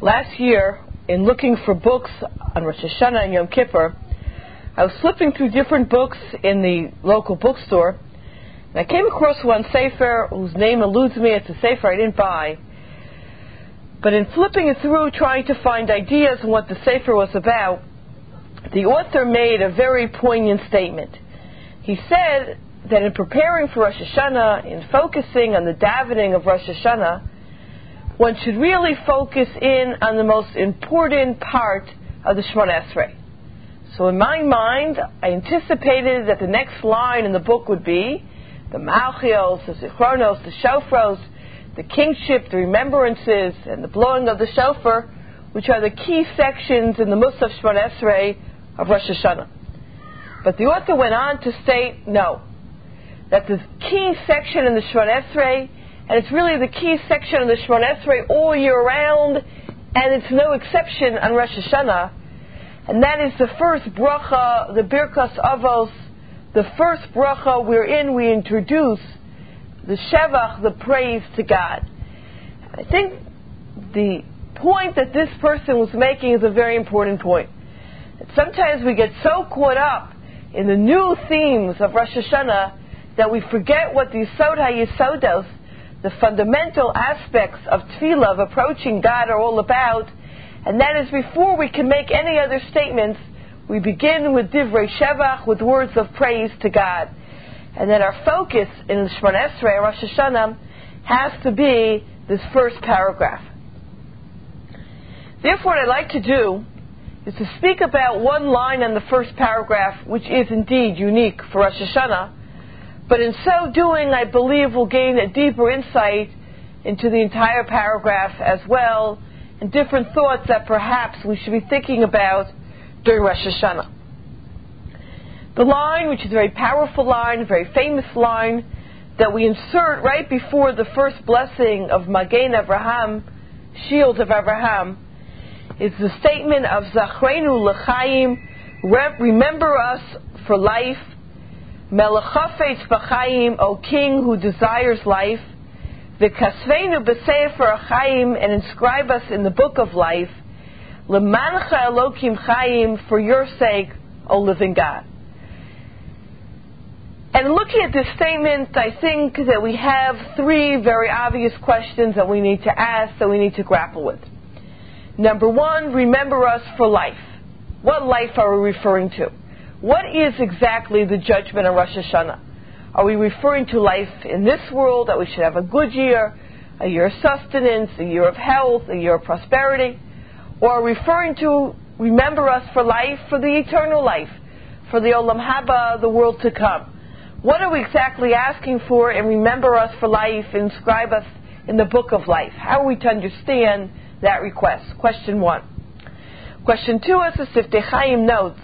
Last year, in looking for books on Rosh Hashanah and Yom Kippur, I was flipping through different books in the local bookstore, and I came across one sefer whose name eludes me. It's a sefer I didn't buy. But in flipping it through, trying to find ideas on what the sefer was about, the author made a very poignant statement. He said that in preparing for Rosh Hashanah, in focusing on the davening of Rosh Hashanah, one should really focus in on the most important part of the Shemona Esrei. So in my mind, I anticipated that the next line in the book would be the Malchios, the Zichronos, the Shofros, the kingship, the remembrances, and the blowing of the shofar, which are the key sections in the Musaf Shemona Esrei of Rosh Hashanah. But the author went on to state, no, that the key section in the Shemona Esrei, and it's really the key section of the Shemona Esrei all year round, and it's no exception on Rosh Hashanah, and that is the first bracha, the Birkas Avos, the first bracha wherein we introduce the Shevach, the praise to God. I think the point that this person was making is a very important point. Sometimes we get so caught up in the new themes of Rosh Hashanah that we forget what the Yisod HaYisodos, the fundamental aspects of Tefillah, of approaching God, are all about. And that is, before we can make any other statements, we begin with Divrei Shevach, with words of praise to God. And that our focus in the Shemona Esrei, Rosh Hashanah, has to be this first paragraph. Therefore, what I'd like to do is to speak about one line in the first paragraph, which is indeed unique for Rosh Hashanah, but in so doing, I believe we'll gain a deeper insight into the entire paragraph as well, and different thoughts that perhaps we should be thinking about during Rosh Hashanah. The line, which is a very powerful line, a very famous line, that we insert right before the first blessing of Magen Avraham, Shield of Avraham, is the statement of Zachrenu L'chaim, remember us for life, Melech Chafetz B'chaim, O King who desires life, V'kasvenu B'sefer Chaim, and inscribe us in the book of life, L'mancha Elokim Chaim, for your sake, O living God. And looking at this statement, I think that we have three very obvious questions that we need to ask, that we need to grapple with. Number one, remember us for life. What life are we referring to? What is exactly the judgment of Rosh Hashanah? Are we referring to life in this world, that we should have a good year, a year of sustenance, a year of health, a year of prosperity? Or are we referring to remember us for life, for the eternal life, for the Olam Haba, the world to come? What are we exactly asking for in remember us for life, inscribe us in the book of life? How are we to understand that request? Question one. Question two, as the Siftei Chaim notes,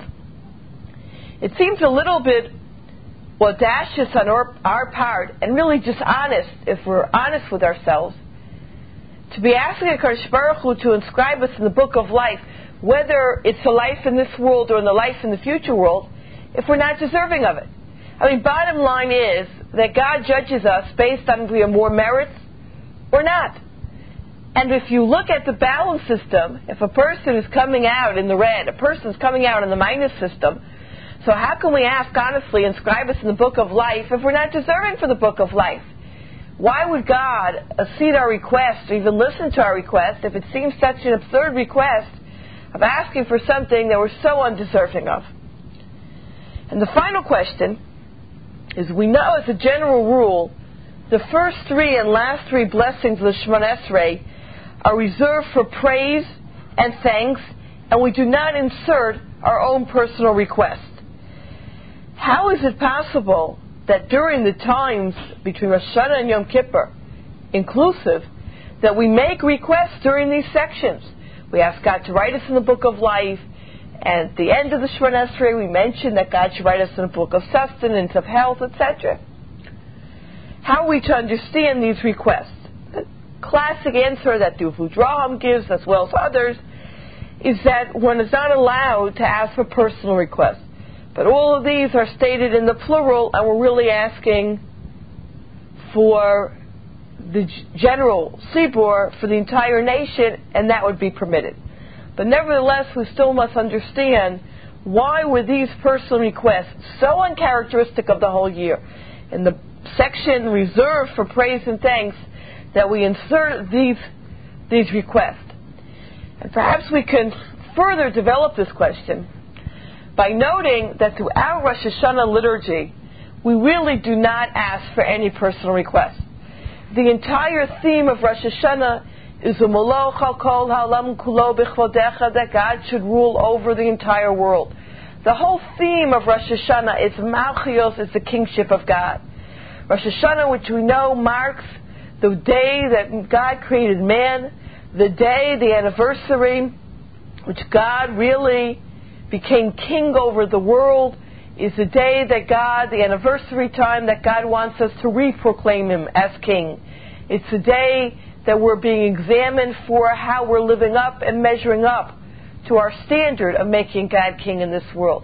it seems a little bit audacious on our part, and really just honest, if we're honest with ourselves, to be asking HaKadosh Baruch Hu to inscribe us in the book of life, whether it's a life in this world or in the life in the future world, if we're not deserving of it. I mean, bottom line is that God judges us based on if we have more merits or not. And if you look at the balance system, if a person is coming out in the red, a person is coming out in the minus system, so how can we ask honestly, inscribe us in the book of life, if we're not deserving for the book of life? Why would God accede our request or even listen to our request if it seems such an absurd request of asking for something that we're so undeserving of? And the final question is, we know as a general rule, the first three and last three blessings of the Shemona Esrei are reserved for praise and thanks, and we do not insert our own personal request. How is it possible that during the times between Rosh Hashanah and Yom Kippur, inclusive, that we make requests during these sections? We ask God to write us in the book of life, and at the end of the Shemona Esrei we mention that God should write us in the book of sustenance, of health, etc. How are we to understand these requests? The classic answer that the Uvlu Draham gives, as well as others, is that one is not allowed to ask for personal requests. But all of these are stated in the plural, and we're really asking for the general Sibor for the entire nation, and that would be permitted. But nevertheless, we still must understand why were these personal requests so uncharacteristic of the whole year. In the section reserved for praise and thanks, that we insert these requests. And perhaps we can further develop this question by noting that throughout Rosh Hashanah liturgy, we really do not ask for any personal requests. The entire theme of Rosh Hashanah is Umoloch HaKol Ha'olam Kulo B'chvodecha, that God should rule over the entire world. The whole theme of Rosh Hashanah is Malchios, is the kingship of God. Rosh Hashanah, which we know marks the day that God created man, the day, the anniversary, which God really became king over the world, is the day that God, the anniversary time that God wants us to re-proclaim Him as king. It's the day that we're being examined for how we're living up and measuring up to our standard of making God king in this world.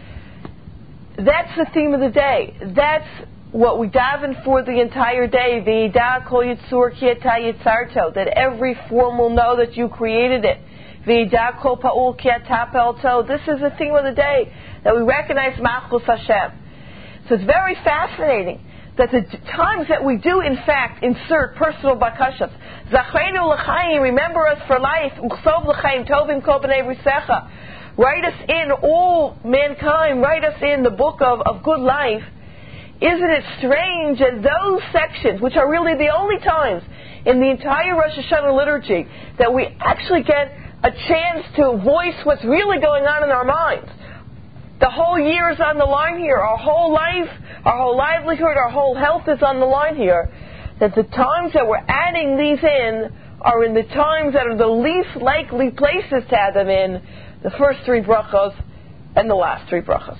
That's the theme of the day. That's what we daven for the entire day. V'yida kol yitzur ki ata yitzarto, that every form will know that you created it. V'yida kol pa'ul ki ata pa'alto. This is the theme of the day, that we recognize Malchus Hashem. So it's very fascinating that the times that we do in fact insert personal bakashas. Zachreinu l'chaim, remember us for life. Uchsov l'chaim tovim kol b'nei brisecha. Write us in, all mankind, write us in the book of good life. Isn't it strange that those sections, which are really the only times in the entire Rosh Hashanah liturgy that we actually get a chance to voice what's really going on in our minds. The whole year is on the line here. Our whole life, our whole livelihood, our whole health is on the line here. That the times that we're adding these in are in the times that are the least likely places to add them in, the first three brachos and the last three brachos.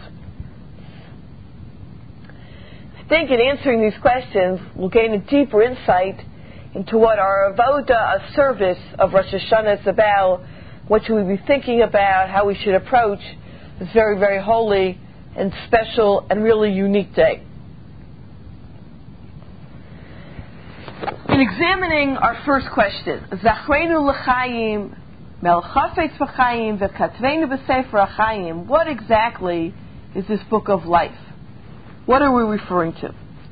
I think in answering these questions, we'll gain a deeper insight into what our avoda, a service of Rosh Hashanah, is about. What should we be thinking about? How we should approach this very, very holy and special and really unique day. In examining our first question, Zachreinu l'chaim, Melchafetz v'chaim, v'katvenu b'sefer ha'chaim, what exactly is this book of life? What are we referring to?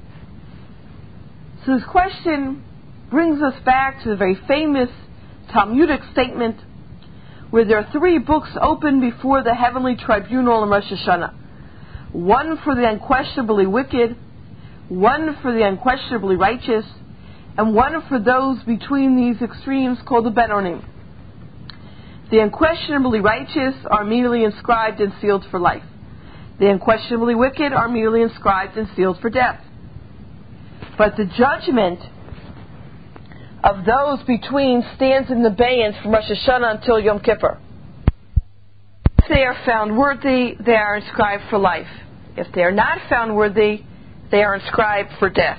So this question brings us back to the very famous Talmudic statement where there are three books open before the heavenly tribunal in Rosh Hashanah. One for the unquestionably wicked, one for the unquestionably righteous, and one for those between these extremes called the Benonim. The unquestionably righteous are merely inscribed and sealed for life. The unquestionably wicked are merely inscribed and sealed for death. But the judgment of those between stands in the abeyance from Rosh Hashanah until Yom Kippur. If they are found worthy, they are inscribed for life. If they are not found worthy, they are inscribed for death.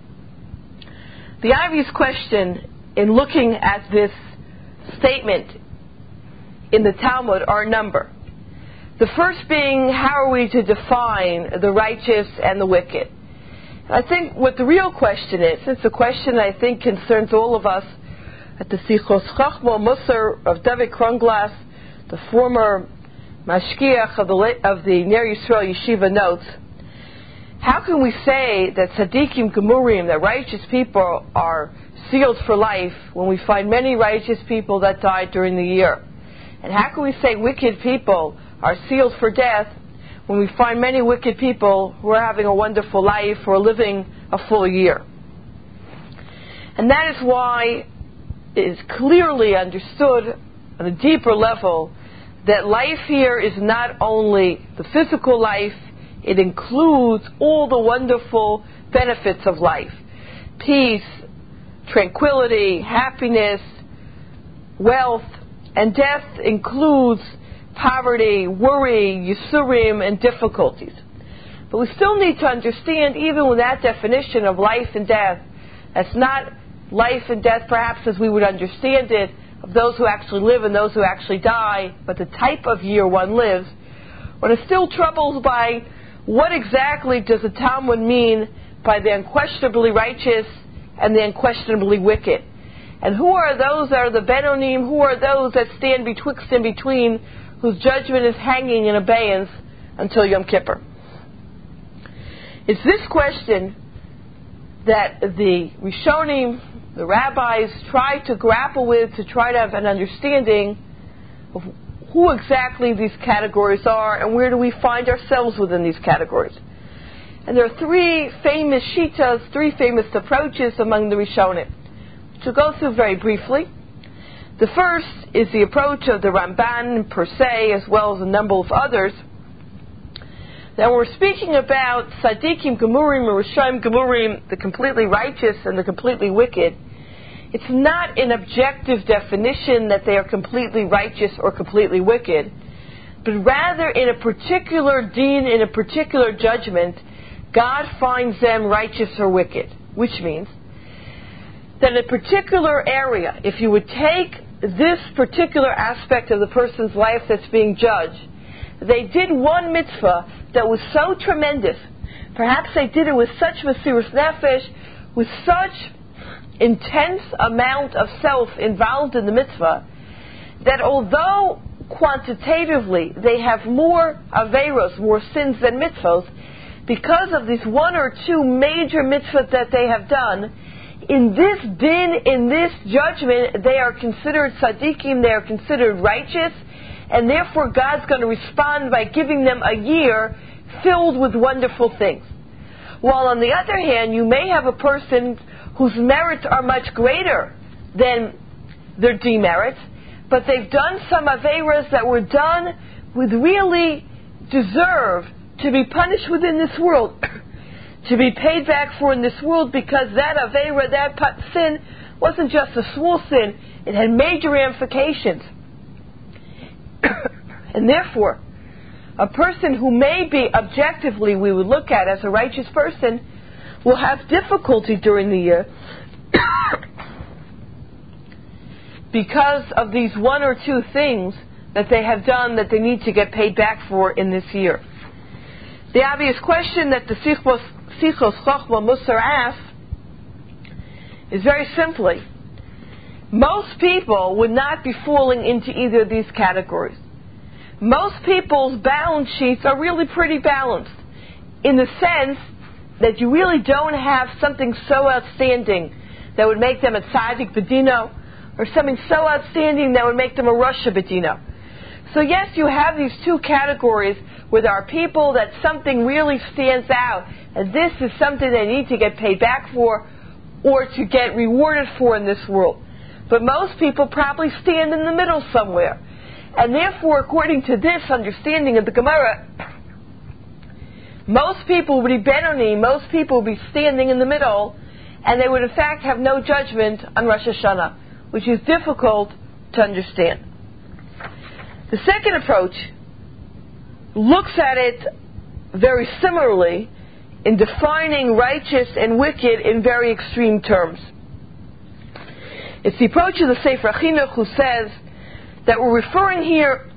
The obvious question in looking at this statement in the Talmud are a number. The first being, how are we to define the righteous and the wicked? I think what the real question is, it's a question I think concerns all of us at the Sichos Chachma Musar of David Kronglas, the former Mashgiach of the Ner Yisrael Yeshiva, notes, how can we say that Tzaddikim Gemurim, that righteous people, are sealed for life when we find many righteous people that died during the year? And how can we say wicked people are sealed for death when we find many wicked people who are having a wonderful life or living a full year? And that is why it is clearly understood on a deeper level that life here is not only the physical life, it includes all the wonderful benefits of life. Peace, tranquility, happiness, wealth, and death includes poverty, worry, yisurim, and difficulties. But we still need to understand, even with that definition of life and death, that's not life and death perhaps as we would understand it, of those who actually live and those who actually die, but the type of year one lives. One is still troubled by what exactly does the Talmud mean by the unquestionably righteous and the unquestionably wicked. And who are those that are the Benonim? Who are those that stand betwixt and between, whose judgment is hanging in abeyance until Yom Kippur? It's this question that the Rishonim, the rabbis, try to grapple with to try to have an understanding of who exactly these categories are and where do we find ourselves within these categories. And there are three famous shitas, three famous approaches among the Rishonim, which we'll go through very briefly. The first is the approach of the Ramban per se, as well as a number of others. Now we're speaking about Tzadikim Gemurim or Rishonim Gemurim, the completely righteous and the completely wicked. It's not an objective definition that they are completely righteous or completely wicked, but rather in a particular deen, in a particular judgment, God finds them righteous or wicked, which means that in a particular area, if you would take this particular aspect of the person's life that's being judged, they did one mitzvah that was so tremendous, perhaps they did it with such mesirus nefesh, with such intense amount of self involved in the mitzvah, that although quantitatively they have more aveiros, more sins than mitzvahs, because of these one or two major mitzvahs that they have done, in this din, in this judgment, they are considered tzaddikim, they are considered righteous, and therefore God's going to respond by giving them a year filled with wonderful things. While on the other hand, you may have a person whose merits are much greater than their demerits, but they've done some aveiros that were done with really deserve to be punished within this world, to be paid back for in this world, because that aveira, that sin, wasn't just a small sin, it had major ramifications. And therefore, a person who may be objectively we would look at as a righteous person will have difficulty during the year because of these one or two things that they have done that they need to get paid back for in this year. The obvious question that the Sichos Chochma Musar asks is very simply, most people would not be falling into either of these categories. Most people's balance sheets are really pretty balanced, in the sense that you really don't have something so outstanding that would make them a tzaddik bedino, or something so outstanding that would make them a rasha bedino. So yes, you have these two categories where there are people that something really stands out, and this is something they need to get paid back for, or to get rewarded for in this world. But most people probably stand in the middle somewhere. And therefore, according to this understanding of the Gemara, most people would be Benoni, most people would be standing in the middle, and they would in fact have no judgment on Rosh Hashanah, which is difficult to understand. The second approach looks at it very similarly in defining righteous and wicked in very extreme terms. It's the approach of the Sefer Chinuch, who says that we're referring here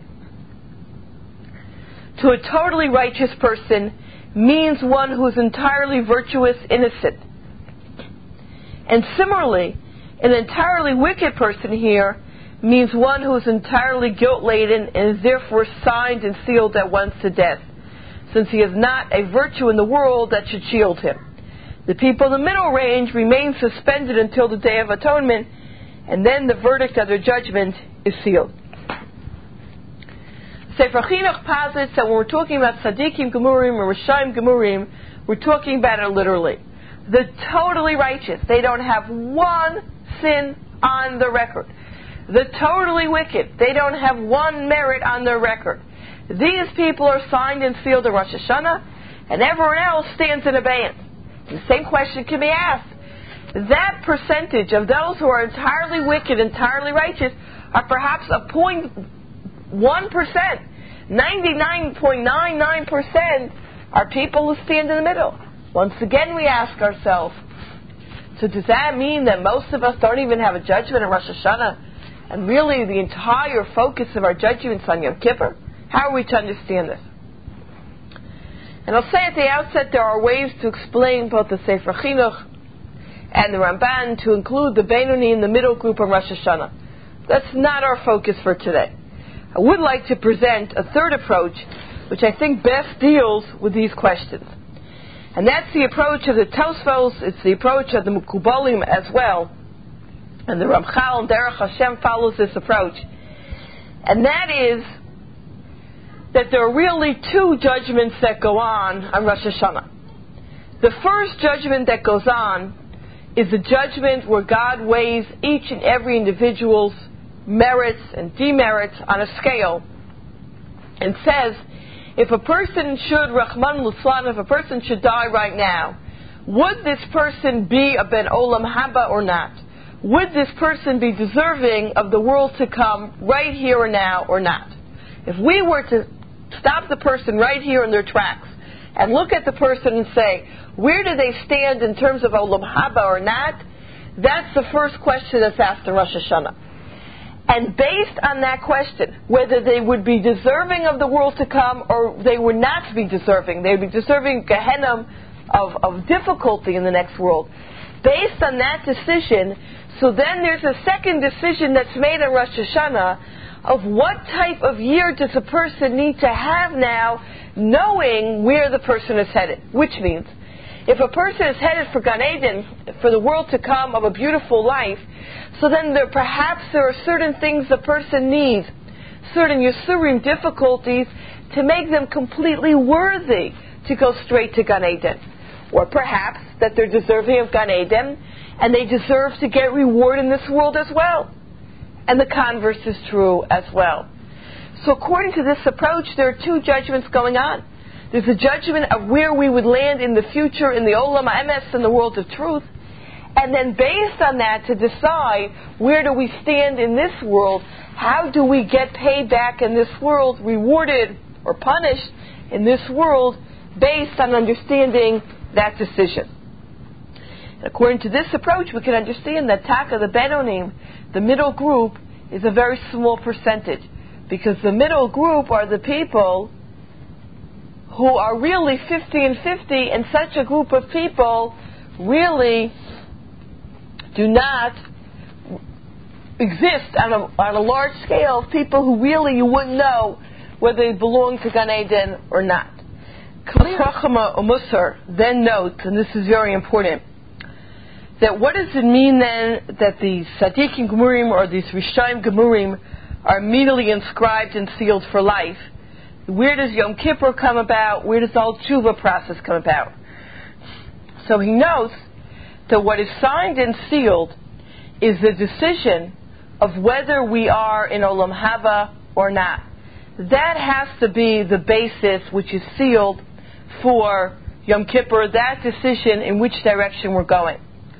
to a totally righteous person means one who is entirely virtuous, innocent. And similarly, an entirely wicked person here means one who is entirely guilt-laden and is therefore signed and sealed at once to death, since he has not a virtue in the world that should shield him. The people in the middle range remain suspended until the Day of Atonement, and then the verdict of their judgment is sealed. Sefer Chinuch posits that when we're talking about tzaddikim gemurim or rishaim gemurim, we're talking about it literally. The totally righteous, they don't have one sin on the record. The totally wicked, they don't have one merit on their record. These people are signed and sealed at Rosh Hashanah, and everyone else stands in abeyance. The same question can be asked. That percentage of those who are entirely wicked, entirely righteous, are perhaps a 0.1%. 99.99% are people who stand in the middle. Once again, we ask ourselves, so does that mean that most of us don't even have a judgment in Rosh Hashanah, and really the entire focus of our judgment is on Yom Kippur? How are we to understand this? And I'll say at the outset, there are ways to explain both the Sefer Chinuch and the Ramban to include the Benoni in the middle group on Rosh Hashanah. That's not our focus for today. I would like to present a third approach, which I think best deals with these questions. And that's the approach of the Tosfos, it's the approach of the Mekubalim as well. And the Ramchal and Derech Hashem follows this approach. And that is that there are really two judgments that go on Rosh Hashanah. The first judgment that goes on is the judgment where God weighs each and every individual's merits and demerits on a scale and says, if a person should, Rahman Luslan, if a person should die right now, would this person be a Ben Olam Haba or not? Would this person be deserving of the world to come right here and now or not? If we were to stop the person right here in their tracks and look at the person and say, where do they stand in terms of Olam Haba or not? That's the first question that's asked in Rosh Hashanah. And based on that question, whether they would be deserving of the world to come or they would not be deserving, they would be deserving Gehenna of difficulty in the next world. Based on that decision, so then there's a second decision that's made on Rosh Hashanah of what type of year does a person need to have now, knowing where the person is headed. Which means, if a person is headed for Gan Eden, for the world to come of a beautiful life, so then perhaps there are certain things the person needs, certain Yisurim difficulties, to make them completely worthy to go straight to Gan Eden. Or perhaps that they're deserving of Gan Eden, and they deserve to get reward in this world as well. And the converse is true as well. So according to this approach, there are two judgments going on. There's a judgment of where we would land in the future in the Olam HaEmes, in the world of truth. And then based on that, to decide where do we stand in this world, how do we get paid back in this world, rewarded or punished in this world, based on understanding that decision. And according to this approach, we can understand that Taka, the Benonim, the middle group, is a very small percentage. Because the middle group are the people who are really 50 and 50, and such a group of people really do not exist on a large scale of people who really you wouldn't know whether they belong to Gan Eden or not. Kli Chachama Musar then notes, and this is very important, that what does it mean then that these Tzaddikim Gemurim or these Rishayim Gemurim are immediately inscribed and sealed for life? Where does Yom Kippur come about? Where does the whole tshuva process come about? So he notes that what is signed and sealed is the decision of whether we are in Olam Haba or not. That has to be the basis which is sealed for Yom Kippur, that decision in which direction we're going.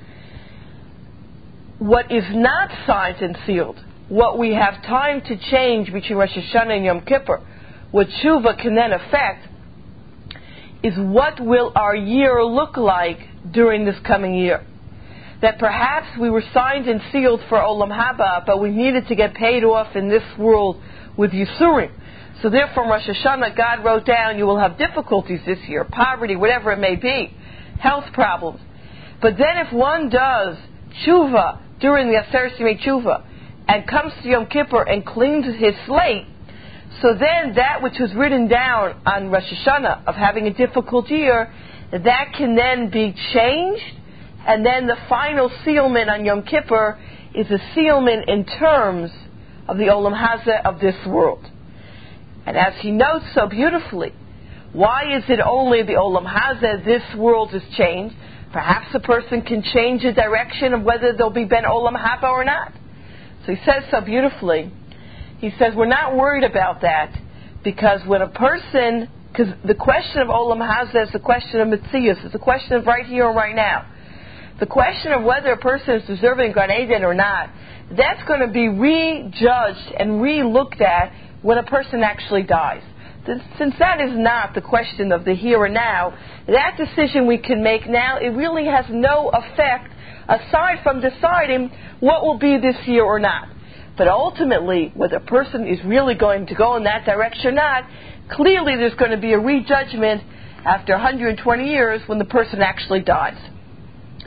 What is not signed and sealed, what we have time to change between Rosh Hashanah and Yom Kippur, what tshuva can then affect, is what will our year look like during this coming year. That perhaps we were signed and sealed for Olam Haba, but we needed to get paid off in this world with Yisurim. So therefore, Rosh Hashanah, God wrote down, you will have difficulties this year, poverty, whatever it may be, health problems. But then if one does tshuva during the Aseret Yemei Tshuva and comes to Yom Kippur and cleans his slate, so then that which was written down on Rosh Hashanah of having a difficult year, that can then be changed, and then the final sealment on Yom Kippur is a sealment in terms of the Olam Hazeh of this world. And as he notes so beautifully, why is it only the Olam Hazeh, this world is changed? Perhaps a person can change the direction of whether there'll be Ben Olam Haba or not. So he says so beautifully, he says we're not worried about that, because when a person, because the question of Olam Hazeh is the question of Metzius, it's a question of right here and right now. The question of whether a person is deserving Gan Eden or not, that's going to be rejudged and re-looked at when a person actually dies. Since that is not the question of the here and now, that decision we can make now, it really has no effect aside from deciding what will be this year or not. But ultimately, whether a person is really going to go in that direction or not, clearly there's going to be a rejudgment after 120 years when the person actually dies.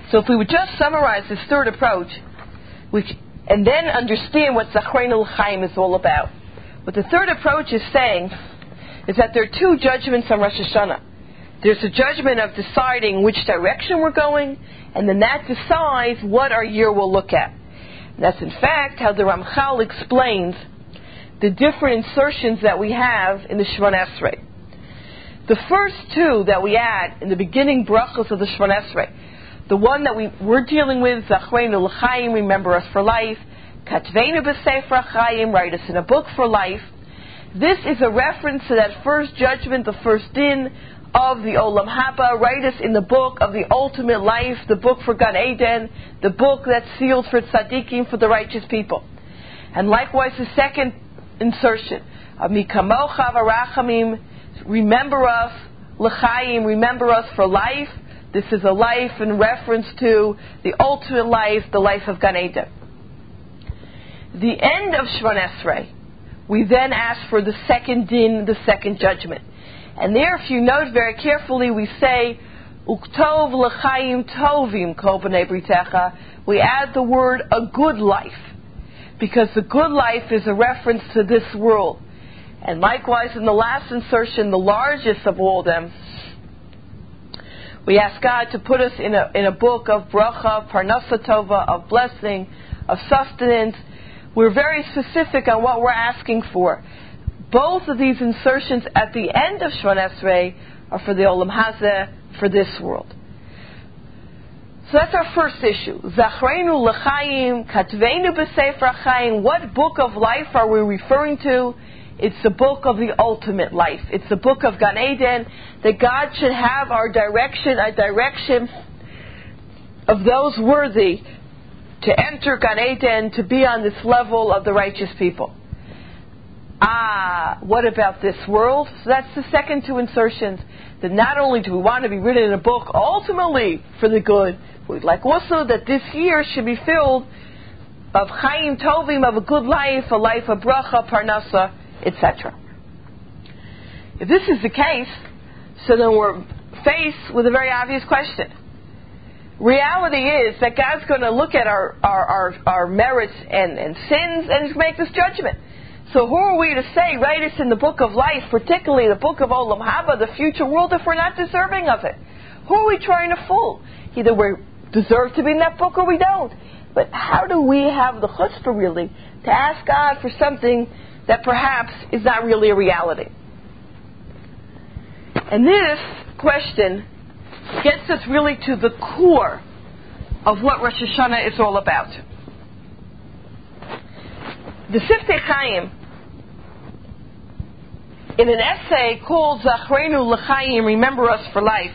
So if we would just summarize this third approach, and then understand what Zachreinu L'chaim is all about. What the third approach is saying is that there are two judgments on Rosh Hashanah. There's a judgment of deciding which direction we're going, and then that decides what our year will look at. And that's in fact how the Ramchal explains the different insertions that we have in the Shemona Esrei. The first two that we add in the beginning brachos of the Shemona Esrei, the one that we're dealing with, Zachreinu L'chaim, remember us for life, Katveinu b'Sefer HaChaim, write us in a book for life. This is a reference to that first judgment, the first din of the Olam Haba, write us in the book of the ultimate life, the book for Gan Eden, the book that's sealed for tzaddikim, for the righteous people. And likewise the second insertion of Mikamocha v'Rachamim, remember us, L'chaim, remember us for life. This is a life in reference to the ultimate life, the life of Gan Eden. The end of Shemona Esrei, we then ask for the second din, the second judgment. And there, if you note very carefully, we say, Uktov l'chaim tovim kol b'nei britecha. We add the word a good life, because the good life is a reference to this world. And likewise, in the last insertion, the largest of all of them, we ask God to put us in a book of bracha, parnasa tova, of blessing, of sustenance. We're very specific on what we're asking for. Both of these insertions at the end of Shemona Esrei are for the Olam Hazeh, for this world. So that's our first issue. Zachreinu L'chaim, Katveinu b'Sefer HaChaim. What book of life are we referring to? It's the book of the ultimate life. It's the book of Gan Eden, that God should have our direction, a direction of those worthy to enter Gan Eden, to be on this level of the righteous people. What about this world? So that's the second two insertions, that not only do we want to be written in a book ultimately for the good, we'd like also that this year should be filled of Chaim Tovim, of a good life, a life of bracha, parnasa, etc. If this is the case, so then we're faced with a very obvious question. Reality is that God's going to look at our merits and sins and make this judgment. So who are we to say, write us in the book of life, particularly the book of Olam Haba, the future world, if we're not deserving of it? Who are we trying to fool? Either we deserve to be in that book or we don't. But how do we have the chutzpah really to ask God for something that perhaps is not really a reality? And this question gets us really to the core of what Rosh Hashanah is all about. The Siftei Chaim, in an essay called Zachreinu L'chaim, remember us for life,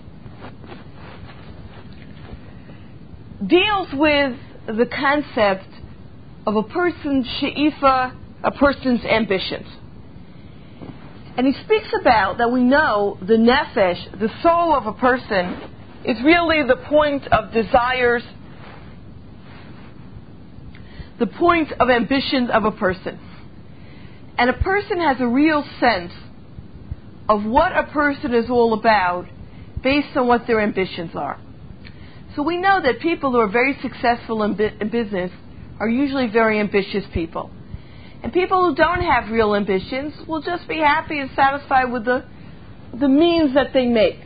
deals with the concept of a person's she'ifa, a person's ambitions. And he speaks about that we know the nefesh, the soul of a person, is really the point of desires, the point of ambitions of a person. And a person has a real sense of what a person is all about based on what their ambitions are. So we know that people who are very successful in business are usually very ambitious people. And people who don't have real ambitions will just be happy and satisfied with the means that they make.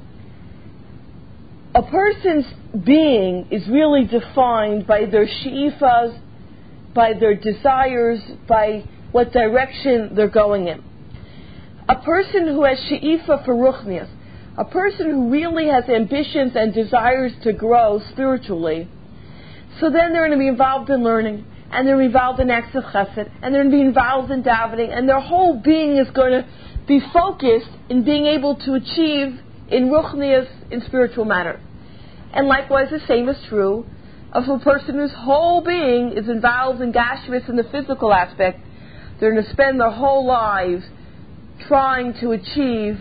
A person's being is really defined by their she'ifas, by their desires, by what direction they're going in. A person who has she'ifa for ruchnias, a person who really has ambitions and desires to grow spiritually, so then they're going to be involved in learning, and they're involved in acts of chesed, and they're going to be involved in davening, and their whole being is going to be focused in being able to achieve in ruchnias, in spiritual matters. And likewise the same is true of a person whose whole being is involved in gashmis, in the physical aspect. They're going to spend their whole lives trying to achieve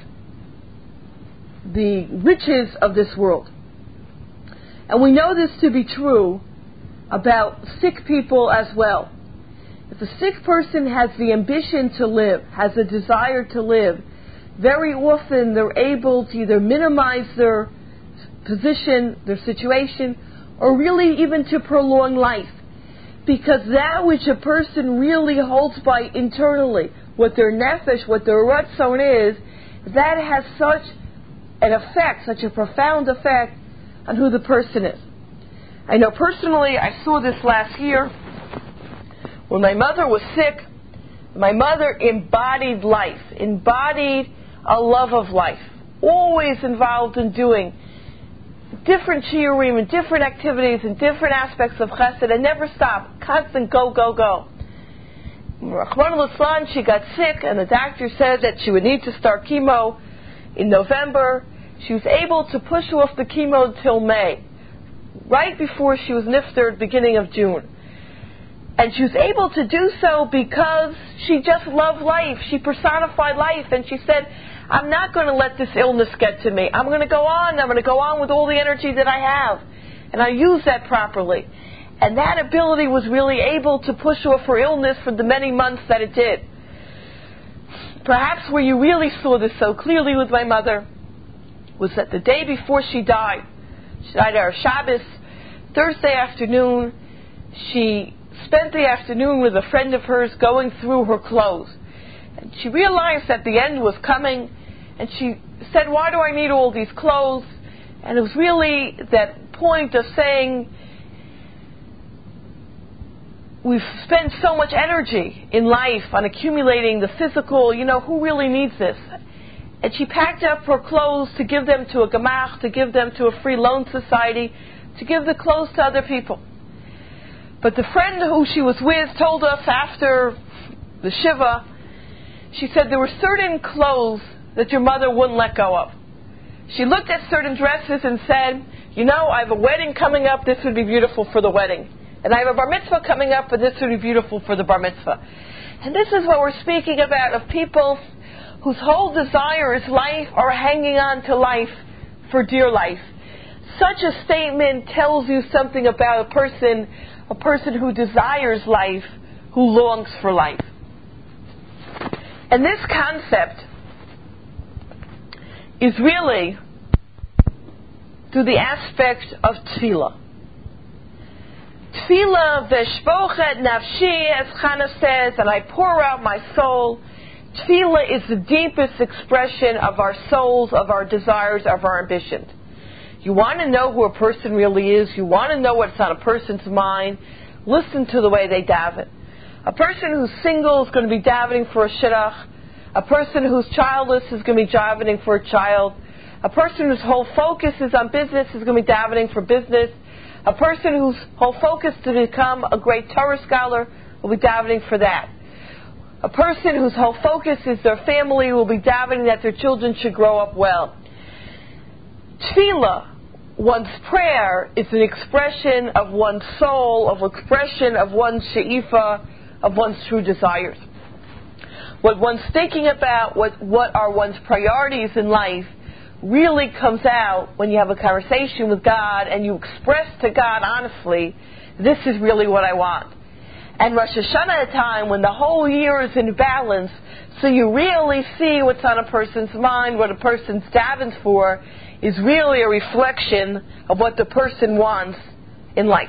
the riches of this world. And we know this to be true about sick people as well. If a sick person has the ambition to live, has a desire to live, very often they're able to either minimize their position, their situation, or really even to prolong life. Because that which a person really holds by internally, what their nefesh, what their ratzon is, that has such an effect, such a profound effect on who the person is. I know personally, I saw this last year, when my mother was sick. My mother embodied life, embodied a love of life, always involved in doing different shiurim and different activities and different aspects of chesed, and never stopped, constant go, go, go. Rahman al-Islam, she got sick, and the doctor said that she would need to start chemo in November. She was able to push off the chemo until May, right before she was niftered, beginning of June. And she was able to do so because she just loved life. She personified life, and she said, I'm not going to let this illness get to me. I'm going to go on. I'm going to go on with all the energy that I have. And I use that properly. And that ability was really able to push off her illness for the many months that it did. Perhaps where you really saw this so clearly with my mother was that the day before she died on Shabbos, Thursday afternoon, she spent the afternoon with a friend of hers going through her clothes. And she realized that the end was coming, and she said, why do I need all these clothes? And it was really that point of saying, we've spent so much energy in life on accumulating the physical, who really needs this? And she packed up her clothes to give them to a gemach, to give them to a free loan society, to give the clothes to other people. But the friend who she was with told us after the Shiva, she said there were certain clothes that your mother wouldn't let go of. She looked at certain dresses and said, I have a wedding coming up, this would be beautiful for the wedding. And I have a bar mitzvah coming up, but this would be beautiful for the bar mitzvah. And this is what we're speaking about, of people whose whole desire is life, or hanging on to life for dear life. Such a statement tells you something about a person who desires life, who longs for life. And this concept is really through the aspect of tefillah. Tefillah v'shpochet nafshi, as Chana says, and I pour out my soul. Tefillah is the deepest expression of our souls, of our desires, of our ambitions. You want to know who a person really is, you want to know what's on a person's mind, listen to the way they daven. A person who's single is going to be davening for a shidduch. A person who's childless is going to be davening for a child. A person whose whole focus is on business is going to be davening for business. A person whose whole focus is to become a great Torah scholar will be davening for that. A person whose whole focus is their family will be davening that their children should grow up well. Tefillah, one's prayer, is an expression of one's soul, of expression of one's she'ifa, of one's true desires. What one's thinking about, what are one's priorities in life, really comes out when you have a conversation with God and you express to God honestly, this is really what I want. And Rosh Hashanah, a time when the whole year is in balance, so you really see what's on a person's mind, what a person's davens for, is really a reflection of what the person wants in life.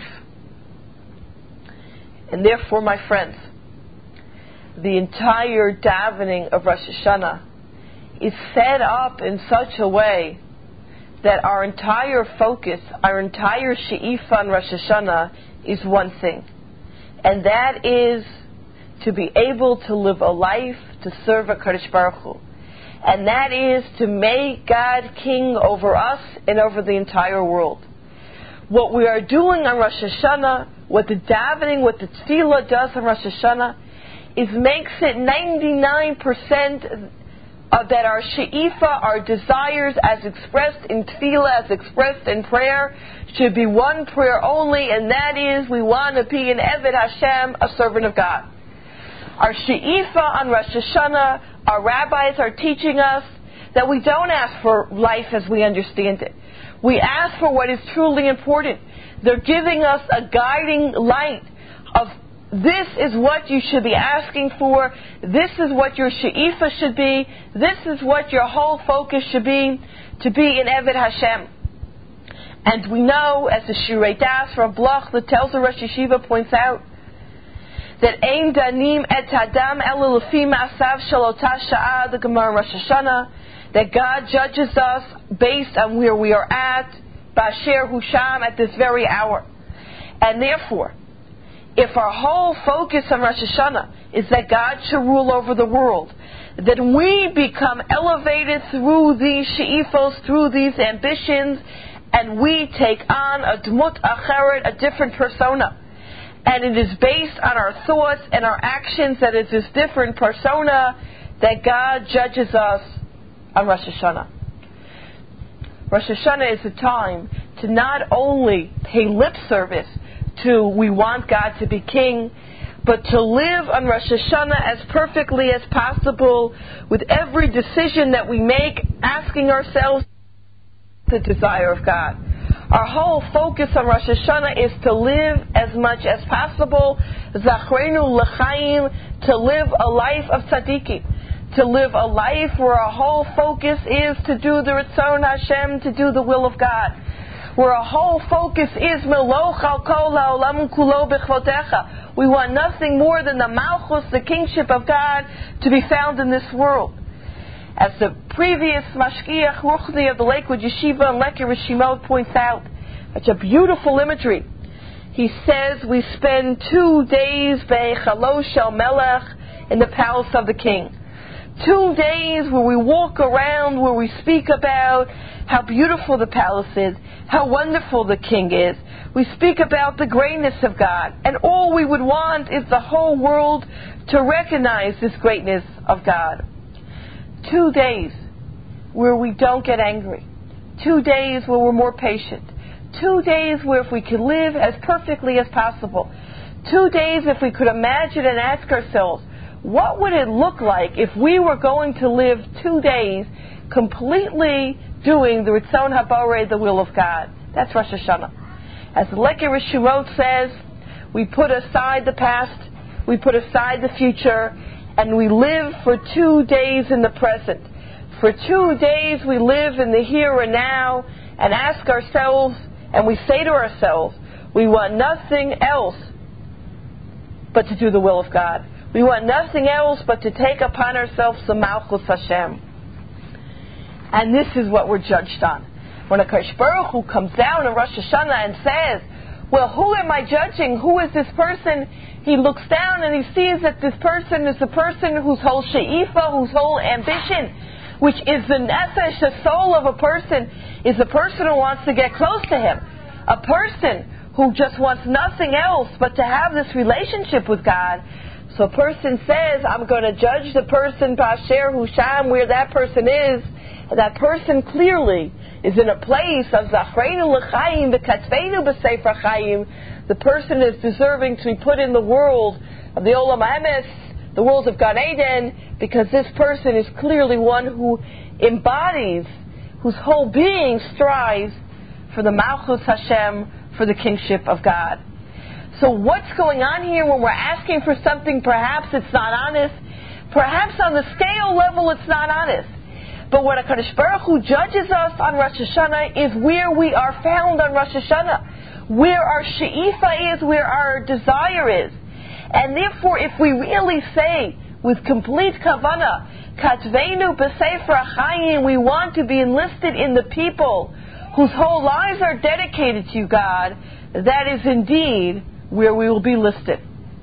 And therefore, my friends, the entire davening of Rosh Hashanah is set up in such a way that our entire focus, our entire she'ifa on Rosh Hashanah is one thing. And that is to be able to live a life to serve HaKadosh Baruch Hu. And that is to make God king over us and over the entire world. What we are doing on Rosh Hashanah, what the davening, what the tefillah does on Rosh Hashanah, is makes it 99% that our she'ifa, our desires as expressed in tefillah, as expressed in prayer, should be one prayer only, and that is we want to be an Eved Hashem, a servant of God. Our she'ifa on Rosh Hashanah, our rabbis are teaching us that we don't ask for life as we understand it. We ask for what is truly important. They're giving us a guiding light of this is what you should be asking for. This is what your she'ifa should be. This is what your whole focus should be, to be an Eved Hashem. And we know, as the Shirei Das Rav Bloch, that tells the Rosh Yeshiva, points out, that Ein Danim Et Hadam Ela Lefi Ma'asav Shel Otah Sha'ah, the Gemara Rosh Hashanah, that God judges us based on where we are at, Ba'asher Husham, at this very hour. And therefore, if our whole focus on Rosh Hashanah is that God should rule over the world, then we become elevated through these she'ifos, through these ambitions, and we take on a dmut acheret, a different persona. And it is based on our thoughts and our actions that it's this different persona that God judges us on Rosh Hashanah. Rosh Hashanah is a time to not only pay lip service to we want God to be king, but to live on Rosh Hashanah as perfectly as possible with every decision that we make, asking ourselves the desire of God. Our whole focus on Rosh Hashanah is to live as much as possible, Zachrenu l'chaim, to live a life of tzaddikim, to live a life where our whole focus is to do the Ritzon Hashem, to do the will of God, where our whole focus is Meloch al kol ha'olam kulo b'chvotecha. We want nothing more than the Malchus, the kingship of God, to be found in this world. As the previous Mashgiach Ruchni of the Lakewood Yeshiva and Leker Rishimot points out, such a beautiful imagery. He says we spend 2 days be'echalo shel melech, in the palace of the king. 2 days where we walk around, where we speak about how beautiful the palace is, how wonderful the king is. We speak about the greatness of God, and all we would want is the whole world to recognize this greatness of God. 2 days where we don't get angry. 2 days where we're more patient. 2 days where if we could live as perfectly as possible. 2 days if we could imagine and ask ourselves, what would it look like if we were going to live 2 days completely doing the Ritzon HaBorei, the will of God? That's Rosh Hashanah. As the Leker Rishimot says, we put aside the past, we put aside the future, and we live for 2 days in the present. For 2 days we live in the here and now and ask ourselves, and we say to ourselves, we want nothing else but to do the will of God. We want nothing else but to take upon ourselves the Malchus Hashem. And this is what we're judged on. When a HaKadosh Baruch Hu comes down on Rosh Hashanah and says, well, who am I judging? Who is this person? He looks down and he sees that this person is the person whose whole she'ifa, whose whole ambition, which is the nefesh, the soul of a person, is the person who wants to get close to him. A person who just wants nothing else but to have this relationship with God. So a person says, I'm going to judge the person, Ba'asher Husham, where that person is. And that person clearly is in a place of Zachrenu l'chaim, v'katzveinu b'sefer chaim. The person is deserving to be put in the world of the Olam Haemes, the world of Gan Eden, because this person is clearly one who embodies, whose whole being strives for the Malchus Hashem, for the kingship of God. So what's going on here when we're asking for something? Perhaps it's not honest. Perhaps on the scale level it's not honest. But what HaKadosh Baruch Hu judges us on Rosh Hashanah is where we are found on Rosh Hashanah, where our she'ifa is, where our desire is. And therefore, if we really say with complete kavanah, katvenu b'sefer ha'chayim, we want to be enlisted in the people whose whole lives are dedicated to you, God, that is indeed where we will be listed.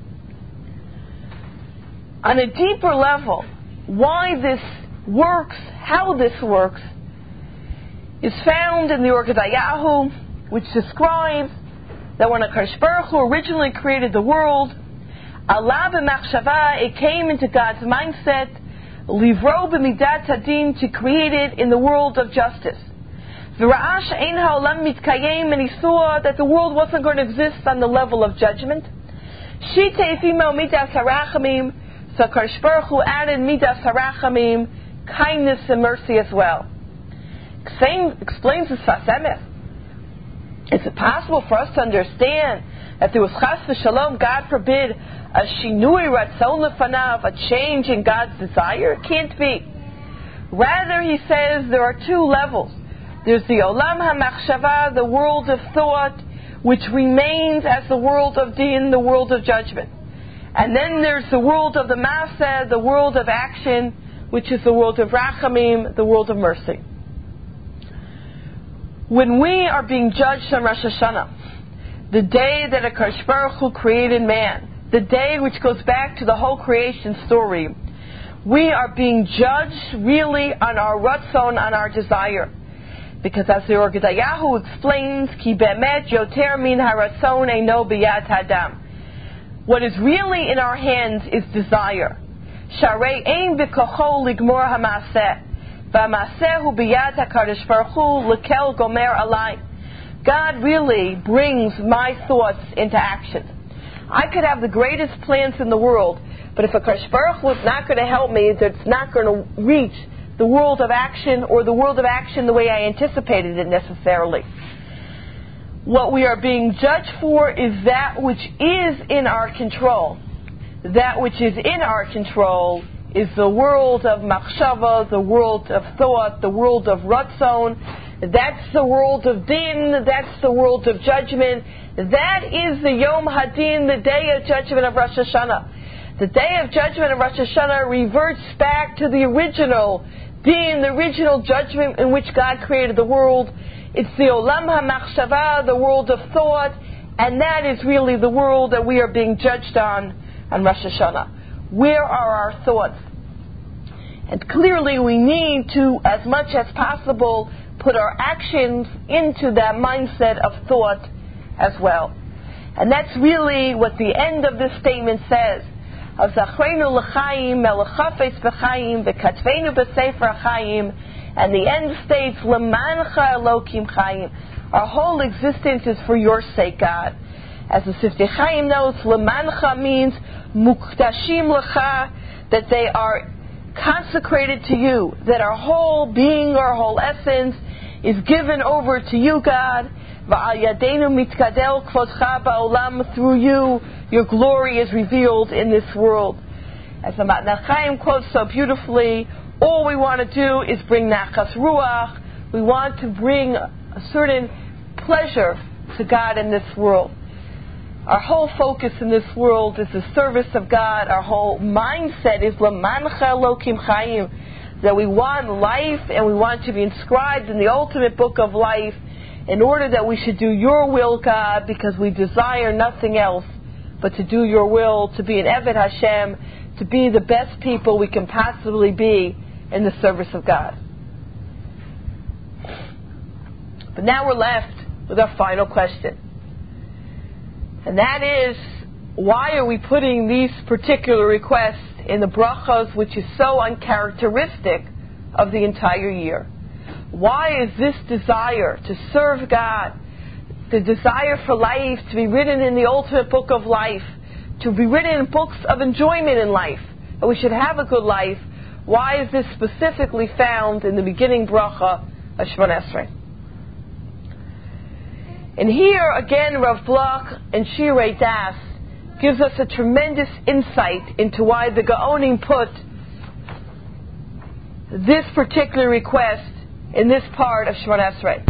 On a deeper level, why this works, how this works, is found in the Or Gedayahu, which describes that when HaKadosh Baruch Hu originally created the world, Allah b'machshava, it came into God's mindset, livro b'midat hadin, to create it in the world of justice. V'ra'ash ein ha'olam mitkayim, and he saw that the world wasn't going to exist on the level of judgment. Shitei fimo midas harachamim, so HaKadosh Baruch Hu added midas harachamim, kindness and mercy as well. Explains the Sfas Emes. Is it possible for us to understand that there was chas v'shalom, God forbid, a shinui ratzon lefanav, a change in God's desire? It can't be. Rather, he says there are two levels. There's the Olam HaMachshava, the world of thought, which remains as the world of Din, the world of judgment. And then there's the world of the Maaseh, the world of action, which is the world of Rachamim, the world of mercy. When we are being judged on Rosh Hashanah, the day that HaKadosh Baruch Hu created man, the day which goes back to the whole creation story, we are being judged really on our ratzon, on our desire. Because as the Or Gedayahu explains, Ki be'emet yoter min haratzon eino biyad hadam. What is really in our hands is desire. Sharei ein b'kocho ligmor ha'maseh. V'ha'maseh hu biyad HaKadosh Baruch Hu lekel gomer alai. God really brings my thoughts into action. I could have the greatest plans in the world, but if HaKadosh Baruch Hu is not going to help me, it's not going to reach the world of action, or the world of action the way I anticipated it necessarily. What we are being judged for is that which is in our control. That which is in our control is the world of machshava, the world of thought, the world of ratzon. That's the world of din, that's the world of judgment. That is the Yom Hadin, the day of judgment of Rosh Hashanah. The day of judgment of Rosh Hashanah reverts back to the original din, the original judgment in which God created the world. It's the Olam HaMachshava, the world of thought, and that is really the world that we are being judged on Rosh Hashanah. Where are our thoughts? And clearly we need to, as much as possible, put our actions into that mindset of thought as well. And that's really what the end of this statement says. And the end states, Lemancha Elokim Chaim. Our whole existence is for your sake, God. As the Siftei Chaim knows, Lemancha means Muktashim Lecha, that they are consecrated to you, that our whole being, our whole essence is given over to you, God. Va'al Yadeinu Mitkadel Kvodcha Ba'olam, through you, your glory is revealed in this world. As the Matnei Chaim quotes so beautifully, all we want to do is bring Nachas Ruach. We want to bring a certain pleasure to God in this world. Our whole focus in this world is the service of God. Our whole mindset is Lemancha Elokim Chaim, that we want life and we want to be inscribed in the ultimate book of life in order that we should do your will, God, because we desire nothing else but to do your will, to be an Eved Hashem, to be the best people we can possibly be in the service of God. But now we're left with our final question. And that is, why are we putting these particular requests in the brachos, which is so uncharacteristic of the entire year? Why is this desire to serve God, the desire for life, to be written in the ultimate book of life, to be written in books of enjoyment in life, that we should have a good life, why is this specifically found in the beginning bracha of Shemona Esrei? And here again, Rav Bloch and Shirei Das gives us a tremendous insight into why the Gaonim put this particular request in this part of Shemona Esrei.